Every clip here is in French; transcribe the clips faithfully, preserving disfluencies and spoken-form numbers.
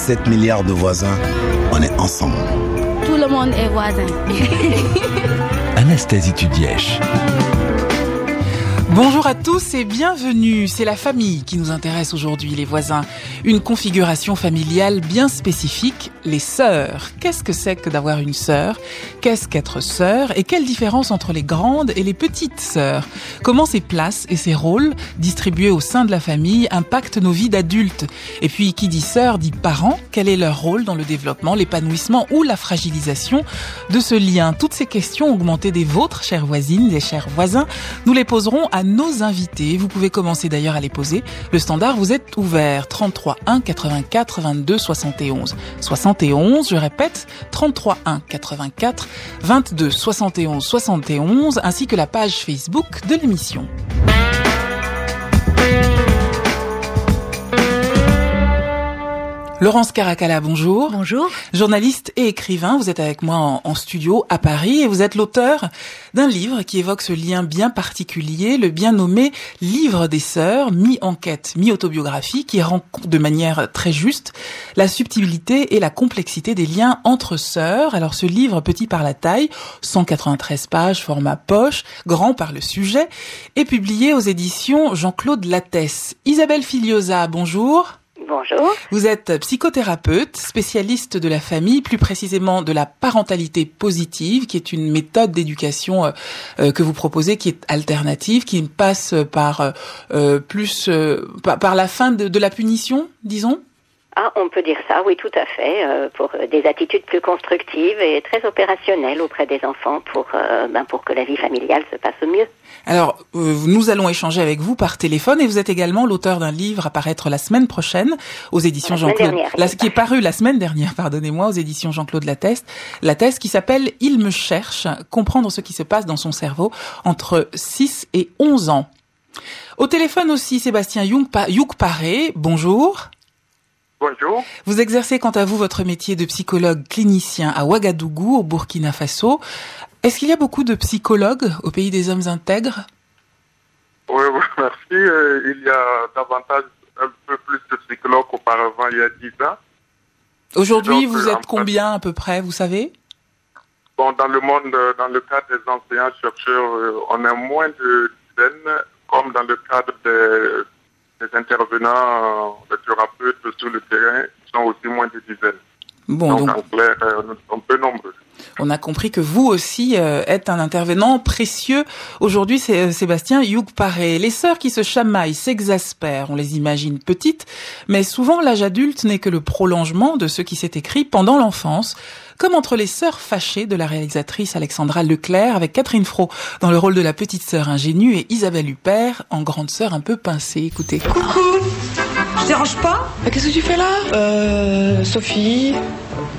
sept milliards de voisins, on est ensemble. Tout le monde est voisin. Anastasie Tudièche. Bonjour à tous et bienvenue. C'est la famille qui nous intéresse aujourd'hui, les voisins. Une configuration familiale bien spécifique, les sœurs. Qu'est-ce que c'est que d'avoir une sœur ? Qu'est-ce qu'être sœur ? Et quelle différence entre les grandes et les petites sœurs ? Comment ces places et ces rôles, distribués au sein de la famille, impactent nos vies d'adultes ? Et puis, qui dit sœur dit parents. Quel est leur rôle dans le développement, l'épanouissement ou la fragilisation de ce lien ? Toutes ces questions augmentées des vôtres, chères voisines et chers voisins, nous les poserons à nos invités. Vous pouvez commencer d'ailleurs à les poser. Le standard vous est ouvert. trente-trois un quatre-vingt-quatre vingt-deux soixante et onze. soixante et onze, je répète, trente-trois un quatre-vingt-quatre vingt-deux soixante et onze soixante et onze, ainsi que la page Facebook de l'émission. Laurence Caracalla, bonjour. Bonjour. Journaliste et écrivain, vous êtes avec moi en, en studio à Paris et vous êtes l'auteur d'un livre qui évoque ce lien bien particulier, le bien nommé Livre des Sœurs, mi-enquête, mi-autobiographie, qui rend compte de manière très juste la subtilité et la complexité des liens entre sœurs. Alors ce livre, petit par la taille, cent quatre-vingt-treize pages, format poche, grand par le sujet, est publié aux éditions Jean-Claude Lattès. Isabelle Filiosa, bonjour. Bonjour. Vous êtes psychothérapeute, spécialiste de la famille, plus précisément de la parentalité positive, qui est une méthode d'éducation euh, euh, que vous proposez, qui est alternative, qui passe par euh, plus euh, par, par la fin de, de la punition, disons. Ah, on peut dire ça, oui, tout à fait, euh, pour des attitudes plus constructives et très opérationnelles auprès des enfants pour euh, ben, pour que la vie familiale se passe au mieux. Alors, euh, nous allons échanger avec vous par téléphone et vous êtes également l'auteur d'un livre à paraître la semaine prochaine aux éditions la Jean-Claude, dernière, la, qui est paru la semaine dernière, pardonnez-moi, aux éditions Jean-Claude Lattès, Lattès, qui s'appelle « Il me cherche, comprendre ce qui se passe dans son cerveau entre six et onze ans ». Au téléphone aussi, Sébastien Youk-Paré, bonjour. Bonjour. Vous exercez quant à vous votre métier de psychologue clinicien à Ouagadougou, au Burkina Faso. Est-ce qu'il y a beaucoup de psychologues au pays des hommes intègres ? Oui, oui, merci. Euh, il y a davantage, un peu plus de psychologues qu'auparavant, il y a dix ans. Aujourd'hui, Donc, vous euh, êtes combien à peu près, vous savez ? Bon, dans le monde, dans le cadre des enseignants-chercheurs, euh, on a moins de dizaines, comme dans le cadre des... Les intervenants, les thérapeutes sur le terrain sont aussi moins de dizaines. Bon, donc, donc en clair, nous sommes peu nombreux. On a compris que vous aussi euh, êtes un intervenant précieux. Aujourd'hui, c'est euh, Sébastien Youk-Paré. Les sœurs qui se chamaillent, s'exaspèrent, on les imagine petites, mais souvent l'âge adulte n'est que le prolongement de ce qui s'est écrit pendant l'enfance, comme entre les sœurs fâchées de la réalisatrice Alexandra Leclerc avec Catherine Fro dans le rôle de la petite sœur ingénue et Isabelle Huppert en grande sœur un peu pincée. Écoutez. Coucou, je te dérange pas ? Qu'est-ce que tu fais là ? Euh, Sophie. Louise ?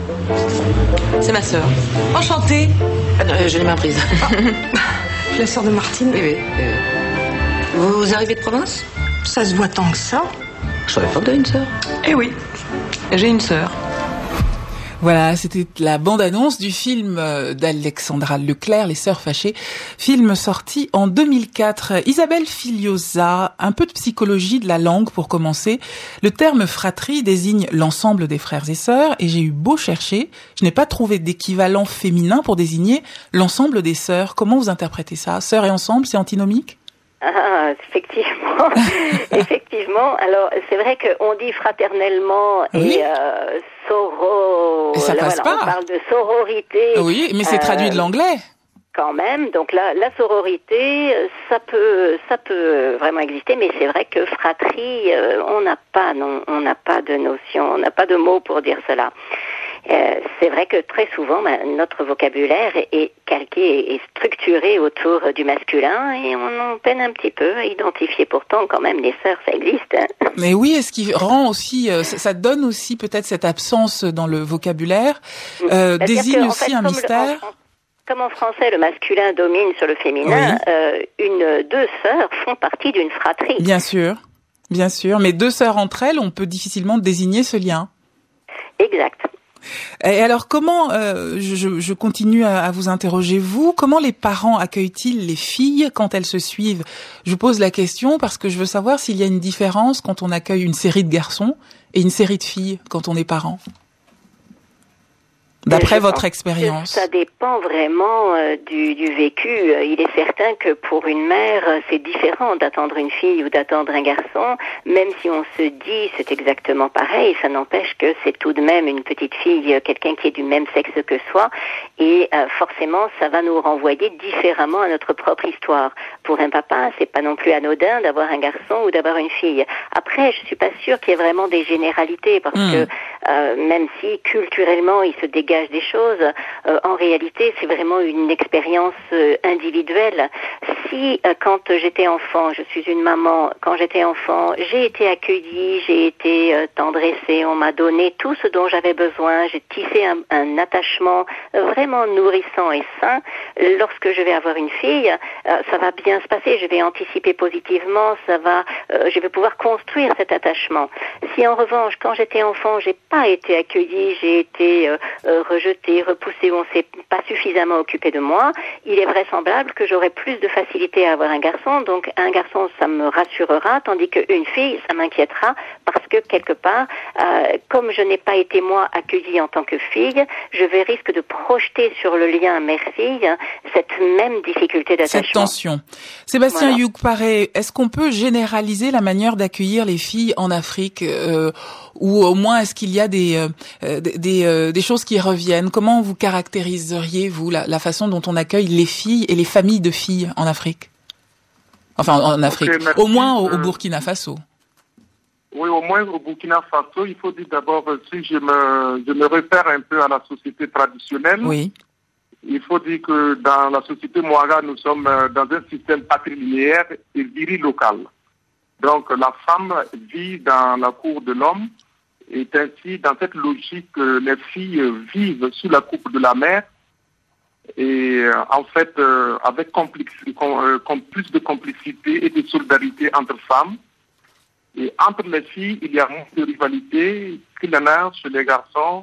C'est ma sœur. Enchantée. Ah non, je l'ai main prise. Ah. Je suis la sœur de Martine. Oui, oui, oui. Vous arrivez de province ? Ça se voit tant que ça. Je savais pas que t'avais une sœur. Eh oui, j'ai une sœur. Voilà, c'était la bande-annonce du film d'Alexandra Leclerc, Les Sœurs Fâchées, film sorti en deux mille quatre. Isabelle Filiosa, un peu de psychologie de la langue pour commencer. Le terme fratrie désigne l'ensemble des frères et sœurs et j'ai eu beau chercher, je n'ai pas trouvé d'équivalent féminin pour désigner l'ensemble des sœurs. Comment vous interprétez ça ? Sœurs et ensemble, c'est antinomique ? Ah, effectivement, effectivement. Alors, c'est vrai qu'on dit fraternellement oui. et euh, soro. Et ça là, passe voilà, pas. On parle de sororité. Oui, mais c'est euh, traduit de l'anglais. Quand même. Donc la, la sororité, ça peut, ça peut vraiment exister, mais c'est vrai que fratrie, euh, on n'a pas, non, on n'a pas de notion, on n'a pas de mots pour dire cela. Euh, c'est vrai que très souvent, ben, notre vocabulaire est calqué et structuré autour du masculin et on en peine un petit peu à identifier. Pourtant, quand même, les sœurs, ça existe. Hein. Mais oui, est-ce qui rend aussi, euh, ça, ça donne aussi peut-être cette absence dans le vocabulaire, euh, désigne que, aussi fait, un mystère. Le, en, comme en français, le masculin domine sur le féminin, oui. euh, une, deux sœurs font partie d'une fratrie. Bien sûr, bien sûr. Mais deux sœurs entre elles, on peut difficilement désigner ce lien. Exact. Et alors, comment, euh, je, je continue à, à vous interroger, vous, comment les parents accueillent-ils les filles quand elles se suivent? Je vous pose la question parce que je veux savoir s'il y a une différence quand on accueille une série de garçons et une série de filles quand on est parent. D'après votre expérience. Ça dépend vraiment euh, du, du vécu. Il est certain que pour une mère, c'est différent d'attendre une fille ou d'attendre un garçon. Même si on se dit c'est exactement pareil, ça n'empêche que c'est tout de même une petite fille, quelqu'un qui est du même sexe que soi. Et euh, forcément, ça va nous renvoyer différemment à notre propre histoire. Pour un papa, c'est pas non plus anodin d'avoir un garçon ou d'avoir une fille. Après, je suis pas sûre qu'il y ait vraiment des généralités parce mmh. que euh, même si culturellement il se dégage des choses, euh, en réalité c'est vraiment une expérience euh, individuelle. Si euh, quand j'étais enfant, je suis une maman, quand j'étais enfant, j'ai été accueillie, j'ai été euh, tendressée, on m'a donné tout ce dont j'avais besoin, j'ai tissé un, un attachement euh, vraiment nourrissant et sain. Lorsque je vais avoir une fille, euh, ça va bien se passer, je vais anticiper positivement, ça va, euh, je vais pouvoir construire cet attachement. Si en revanche, quand j'étais enfant, j'ai pas été accueillie, j'ai été euh, euh, rejetée, repoussée, on s'est pas suffisamment occupé de moi, il est vraisemblable que j'aurai plus de facilité à avoir un garçon. Donc un garçon, ça me rassurera, tandis qu'une fille, ça m'inquiétera parce que quelque part, euh, comme je n'ai pas été moi accueillie en tant que fille, je vais risque de projeter sur le lien mère-fille cette même difficulté d'attachement. Cette tension. Sébastien voilà. Youk-Paré, est-ce qu'on peut généraliser la manière d'accueillir les filles en Afrique euh, ou au moins est-ce qu'il y a des euh, des, des, euh, des choses qui reviennent? Comment vous caractériseriez, vous, la, la façon dont on accueille les filles et les familles de filles en Afrique? Enfin, en Afrique. Okay, au moins au, au Burkina Faso. Oui, au moins au Burkina Faso, il faut dire d'abord, si je me, je me réfère un peu à la société traditionnelle, oui. Il faut dire que dans la société Mouaga, nous sommes dans un système patrilinéaire et viril local. Donc la femme vit dans la cour de l'homme et ainsi, dans cette logique, les filles vivent sous la coupe de la mère et en fait, avec complexe, com, plus de complicité et de solidarité entre femmes. Et entre les filles, il y a moins de rivalité qu'il y en a chez les garçons,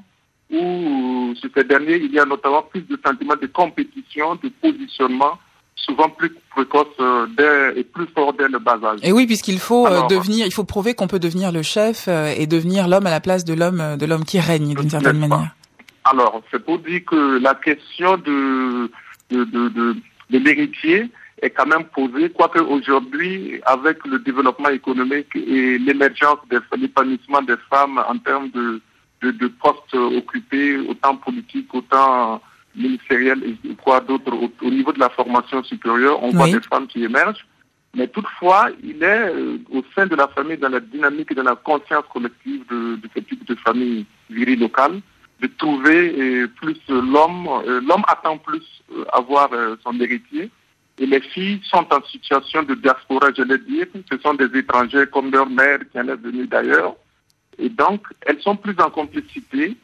où chez ces derniers, il y a notamment plus de sentiments de compétition, de positionnement, souvent plus précoce euh, et plus fort dès le bas âge. Et oui, puisqu'il faut Alors, euh, devenir, il faut prouver qu'on peut devenir le chef euh, et devenir l'homme à la place de l'homme, de l'homme qui règne d'une certaine manière. Alors, c'est pour dire que la question de de de, de, de l'héritier est quand même posée, quoique aujourd'hui, avec le développement économique et l'émergence, de l'épanouissement des femmes en termes de De, de postes occupés, autant politiques, autant ministériels et quoi d'autre, au, au niveau de la formation supérieure, on oui. voit des femmes qui émergent. Mais toutefois, il est euh, au sein de la famille, dans la dynamique et dans la conscience collective de, de ce type de famille virile locale, de trouver euh, plus euh, l'homme. Euh, l'homme attend plus euh, avoir euh, son héritier. Et les filles sont en situation de diaspora, je l'ai dit. Ce sont des étrangers comme leur mère qui en est venue d'ailleurs. Et donc, elles sont plus en complicité.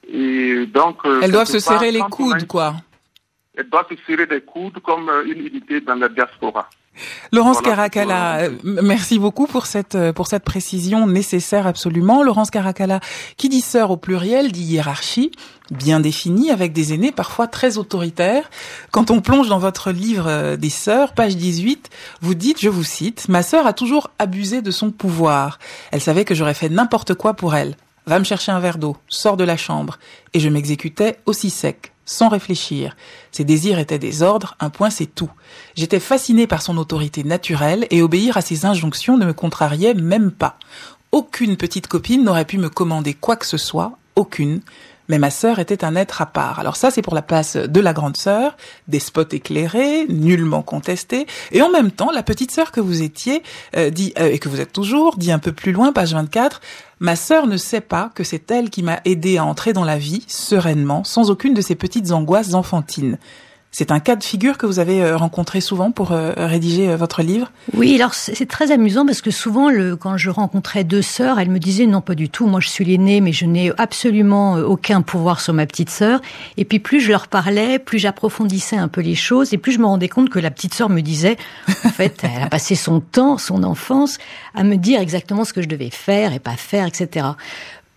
Et donc, elles doivent se serrer les coudes, quoi. Elles doivent se serrer les coudes comme une unité dans la diaspora. Laurence voilà, Caracalla, merci beaucoup pour cette pour cette précision nécessaire absolument. Laurence Caracalla, qui dit sœur au pluriel, dit hiérarchie bien définie avec des aînés parfois très autoritaires. Quand on plonge dans votre livre des sœurs, page dix-huit, vous dites, je vous cite, « Ma sœur a toujours abusé de son pouvoir. Elle savait que j'aurais fait n'importe quoi pour elle. Va me chercher un verre d'eau, sors de la chambre. » Et je m'exécutais aussi sec, sans réfléchir. Ses désirs étaient des ordres, un point c'est tout. J'étais fascinée par son autorité naturelle et obéir à ses injonctions ne me contrariait même pas. Aucune petite copine n'aurait pu me commander quoi que ce soit, aucune. Mais ma sœur était un être à part. Alors ça, c'est pour la place de la grande sœur, despote éclairée, nullement contestée. Et en même temps, la petite sœur que vous étiez, euh, dit euh, et que vous êtes toujours, dit un peu plus loin, page vingt-quatre, ma sœur ne sait pas que c'est elle qui m'a aidée à entrer dans la vie, sereinement, sans aucune de ces petites angoisses enfantines. C'est un cas de figure que vous avez rencontré souvent pour rédiger votre livre? Oui, alors c'est très amusant parce que souvent, le, quand je rencontrais deux sœurs, elles me disaient non, pas du tout, moi je suis l'aînée, mais je n'ai absolument aucun pouvoir sur ma petite sœur. Et puis plus je leur parlais, plus j'approfondissais un peu les choses et plus je me rendais compte que la petite sœur me disait, en fait, elle a passé son temps, son enfance, à me dire exactement ce que je devais faire et pas faire, et cetera.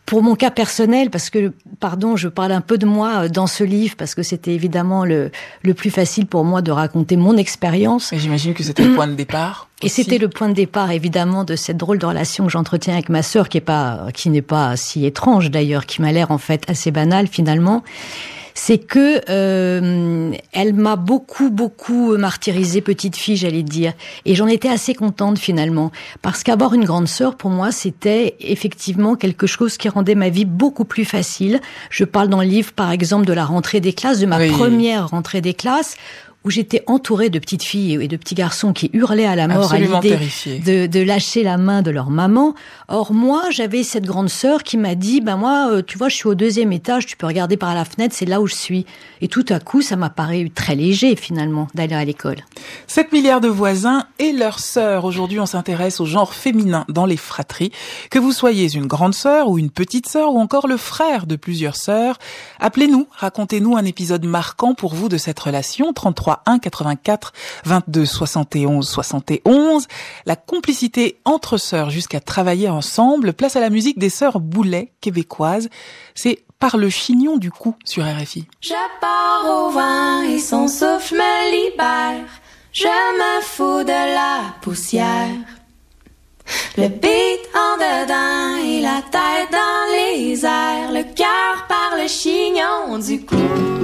pour mon cas personnel, parce que, pardon, je parle un peu de moi dans ce livre, parce que c'était évidemment le, le plus facile pour moi de raconter mon expérience. Et j'imagine que c'était le point de départ. Et aussi. C'était le point de départ, évidemment, de cette drôle de relation que j'entretiens avec ma sœur, qui est pas, qui n'est pas si étrange d'ailleurs, qui m'a l'air en fait assez banale finalement. C'est que euh, elle m'a beaucoup, beaucoup martyrisée petite fille, j'allais dire. Et j'en étais assez contente finalement. Parce qu'avoir une grande sœur, pour moi, c'était effectivement quelque chose qui rendait ma vie beaucoup plus facile. Je parle dans le livre, par exemple, de la rentrée des classes, de ma oui. première rentrée des classes, où j'étais entourée de petites filles et de petits garçons qui hurlaient à la mort Absolument à l'idée terrifiés. de, de lâcher la main de leur maman. Or, moi, j'avais cette grande sœur qui m'a dit, ben moi, tu vois, je suis au deuxième étage, tu peux regarder par la fenêtre, c'est là où je suis. Et tout à coup, ça m'a paru très léger, finalement, d'aller à l'école. sept milliards de voisins et leurs sœurs. Aujourd'hui, on s'intéresse au genre féminin dans les fratries. Que vous soyez une grande sœur ou une petite sœur ou encore le frère de plusieurs sœurs, appelez-nous, racontez-nous un épisode marquant pour vous de cette relation. trente-trois un quatre-vingt-quatre vingt-deux soixante et onze soixante et onze. La complicité entre sœurs jusqu'à travailler ensemble. Place à la musique des sœurs Boulet québécoises. C'est Par le chignon du cou sur R F I. Je pars au vent et son souffle me libère. Je me fous de la poussière. Le beat en dedans et la tête dans les airs. Le cœur par le chignon du cou.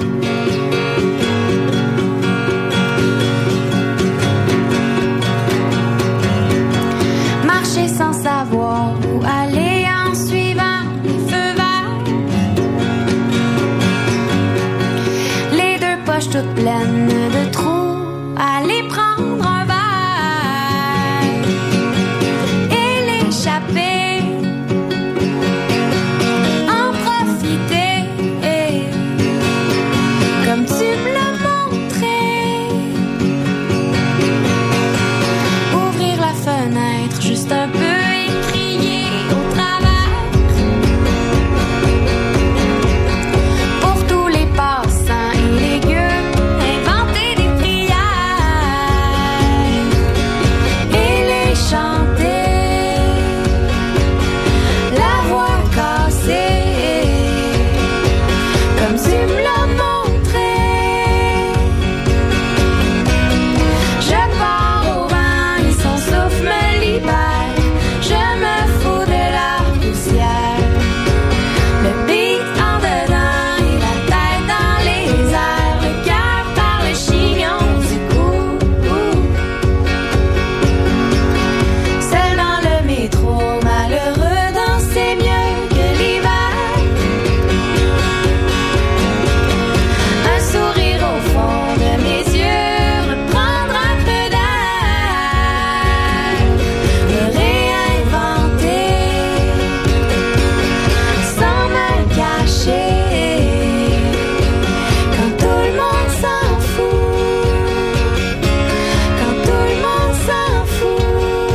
Marcher sans savoir où aller en suivant les feux verts. Les deux poches toutes pleines de trous, aller prendre un verre et l'échapper, en profiter, comme tu me l'as montré. Ouvrir la fenêtre juste un peu et crier au travers pour tous les passants et les gueux, inventer des prières et les chanter, la voix cassée comme tu me l'as montré. Je pars au vent et son souffle me libère. Je me fous de la poussière. Le beat en dedans et la tête dans les airs. Le cœur par le chignon du cou. Seul dans le métro, malheureux danser mieux que l'hiver. Un sourire au fond de mes yeux, reprendre un peu d'air, me réinventer sans me cacher quand tout le monde s'en fout, quand tout le monde s'en fout.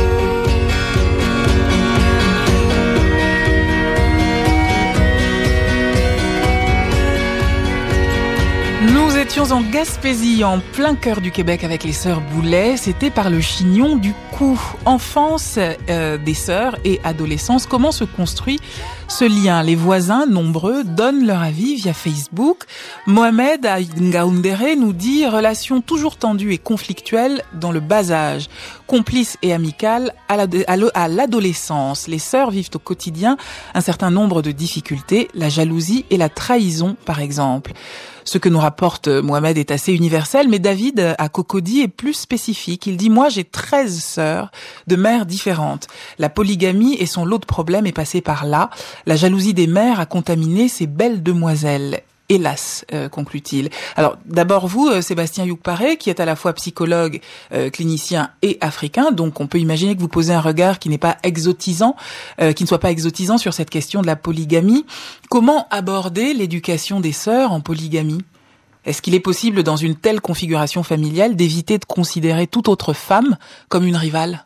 Nous étions en Gaspésie, en plein cœur du Québec avec les sœurs Boulet. C'était Par le chignon du cou. Enfance euh, des sœurs et adolescence, comment se construit ce lien? Les voisins, nombreux, donnent leur avis via Facebook. Mohamed Ngaoundéré nous dit « Relation toujours tendue et conflictuelle dans le bas âge, complice et amicale à la- à le- à l'adolescence. Les sœurs vivent au quotidien un certain nombre de difficultés, la jalousie et la trahison par exemple. » Ce que nous rapporte Mohamed est assez universel, mais David à Cocody est plus spécifique. Il dit « Moi, j'ai treize sœurs de mères différentes. La polygamie et son lot de problèmes est passé par là. La jalousie des mères a contaminé ces belles demoiselles. » Hélas, euh, conclut-il. Alors, d'abord vous, euh, Sébastien Youkparé, qui est à la fois psychologue, euh, clinicien et africain, donc on peut imaginer que vous posez un regard qui n'est pas exotisant, euh, qui ne soit pas exotisant sur cette question de la polygamie. Comment aborder l'éducation des sœurs en polygamie? Est-ce qu'il est possible, dans une telle configuration familiale, d'éviter de considérer toute autre femme comme une rivale?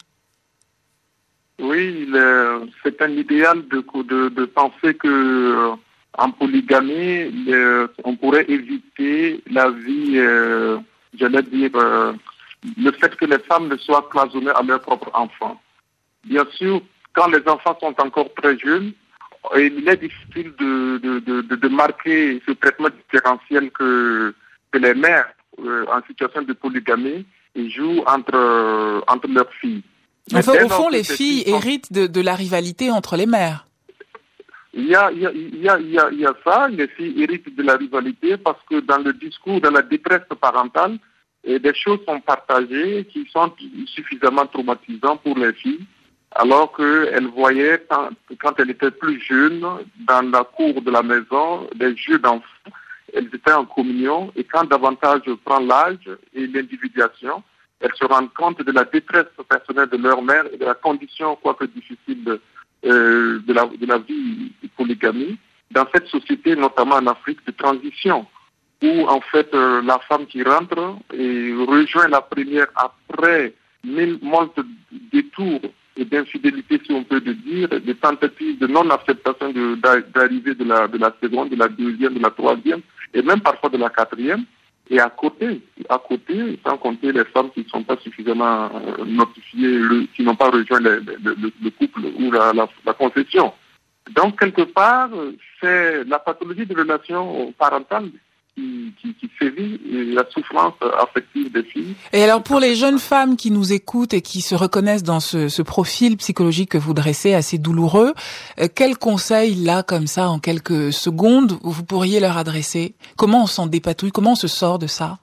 Oui, le- c'est un idéal de, de, de penser que euh, en polygamie, le- on pourrait éviter la vie, euh, j'allais dire, euh, le fait que les femmes ne soient cloisonnées à leurs propres enfants. Bien sûr, quand les enfants sont encore très jeunes, il est difficile de, de, de, de marquer ce traitement différentiel que, que les mères euh, en situation de polygamie jouent entre, entre leurs filles. Enfin, au fond, les filles héritent de, de la rivalité entre les mères. Il y a, il y a, il y a, il y a, il y a ça, les filles héritent de la rivalité parce que dans le discours, dans la détresse parentale, et des choses sont partagées qui sont suffisamment traumatisantes pour les filles, alors qu'elles voyaient, quand, quand elles étaient plus jeunes, dans la cour de la maison, des jeux d'enfants, elles étaient en communion, et quand davantage prend l'âge et l'individuation, elles se rendent compte de la détresse personnelle de leur mère et de la condition, quoique difficile, de, euh, de, la, de la vie de polygamie, dans cette société, notamment en Afrique, de transition, où en fait euh, la femme qui rentre et rejoint la première après mille moltes détours et d'infidélité, si on peut le dire, des tentatives de non-acceptation de, d'arrivée de la, de la seconde, de la deuxième, de la troisième, et même parfois de la quatrième. Et à côté, à côté, sans compter les femmes qui ne sont pas suffisamment euh, notifiées, le, qui n'ont pas rejoint le, le, le, le couple ou la, la, la concession. Donc, quelque part, c'est la pathologie de relation parentale qui, qui, qui sévit et la souffrance affective des filles. Et alors, pour les jeunes femmes qui nous écoutent et qui se reconnaissent dans ce, ce profil psychologique que vous dressez, assez douloureux, euh, quels conseils, là, comme ça, en quelques secondes, vous pourriez leur adresser? Comment on s'en dépatouille? Comment on se sort de ça?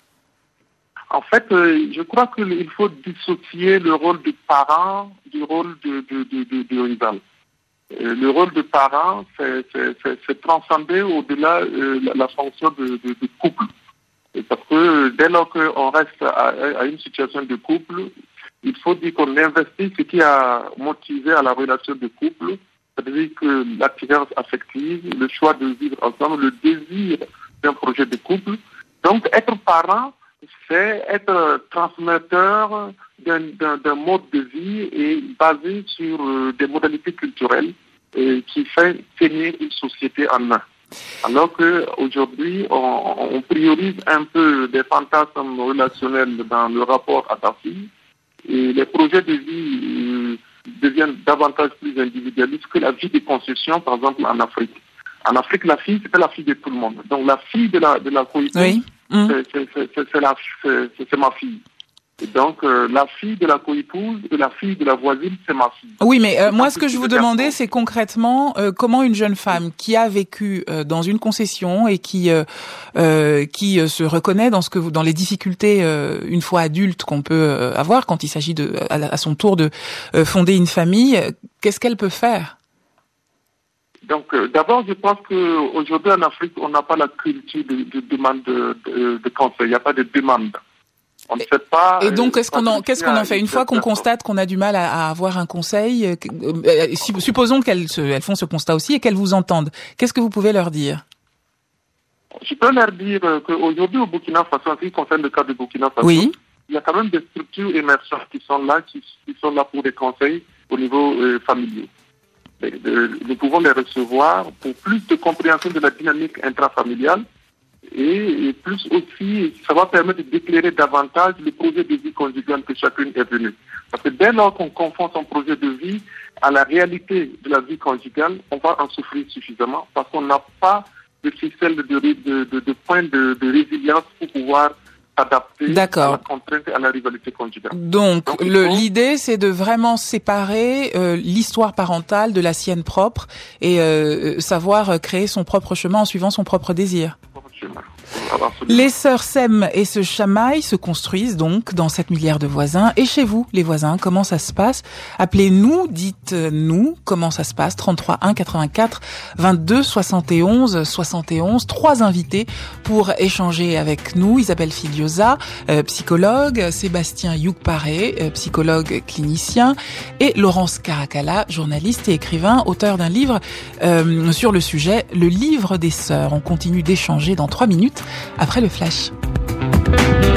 En fait, euh, je crois qu'il faut dissocier le rôle du parent du rôle de, de, de, de, de rival. Euh, le rôle de parent, c'est, c'est, c'est, c'est transcender au-delà euh, la, la fonction de, de, de couple. Et parce que dès lors qu'on reste à, à une situation de couple, il faut dire qu'on investit ce qui a motivé à la relation de couple, c'est-à-dire que l'attirance affective, le choix de vivre ensemble, le désir d'un projet de couple. Donc, être parent, c'est être transmetteur d'un, d'un, d'un mode de vie et basé sur euh, des modalités culturelles et qui fait tenir une société en un. Alors qu'aujourd'hui, on, on priorise un peu des fantasmes relationnels dans le rapport à ta fille et les projets de vie euh, deviennent davantage plus individualistes que la vie de concession, par exemple en Afrique. En Afrique, la fille, c'était la fille de tout le monde. Donc la fille de la, de la coépouse, oui. Mmh. c'est, c'est, c'est, c'est, c'est, la, c'est, c'est ma fille. Et donc, euh, la fille de la coépouse et la fille de la voisine, c'est ma fille. Oui, mais euh, moi, ce que je vous demandais, c'est concrètement euh, comment une jeune femme qui a vécu euh, dans une concession et qui euh, euh, qui euh, se reconnaît dans ce que vous, dans les difficultés euh, une fois adulte qu'on peut euh, avoir quand il s'agit de à, à son tour de euh, fonder une famille, euh, qu'est-ce qu'elle peut faire? Donc, euh, d'abord, je pense qu'aujourd'hui en Afrique, on n'a pas la culture de, de demande de, de, de conseil. Il n'y a pas de demande. On ne sait pas. Et donc, qu'est-ce qu'on en, qu'est-ce qu'on en fait une fois qu'on constate qu'on a du mal à, à avoir un conseil? Euh, euh, supposons qu'elles se, elles font ce constat aussi et qu'elles vous entendent. Qu'est-ce que vous pouvez leur dire? Je peux leur dire qu'aujourd'hui au Burkina Faso, en ce qui concerne le cas de Burkina Faso, oui. il y a quand même des structures émergentes qui sont là, qui, qui sont là pour des conseils au niveau euh, familial. Nous pouvons les recevoir pour plus de compréhension de la dynamique intrafamiliale et, et plus aussi, ça va permettre d'éclairer davantage le projet de vie conjugale que chacune est venue. Parce que dès lors qu'on confond son projet de vie à la réalité de la vie conjugale, on va en souffrir suffisamment parce qu'on n'a pas de ficelle de, de, de, de, de points de, de résilience pour pouvoir adapté D'accord. à la contrainte et à la rivalité conjugale. Donc, Donc le, faut... l'idée, c'est de vraiment séparer euh, l'histoire parentale de la sienne propre et euh, savoir créer son propre chemin en suivant son propre désir. Les sœurs s'aiment et se chamaillent, se construisent donc dans sept milliards de voisins. Et chez vous, les voisins, comment ça se passe? Appelez-nous, dites-nous comment ça se passe. trente-trois un quatre-vingt-quatre vingt-deux soixante et onze soixante et onze. Trois invités pour échanger avec nous. Isabelle Filiosa, euh, psychologue, Sébastien Youkparé, euh, psychologue clinicien, et Laurence Caracalla, journaliste et écrivain, auteur d'un livre euh, sur le sujet, Le livre des sœurs. On continue d'échanger dans trois minutes après le flash.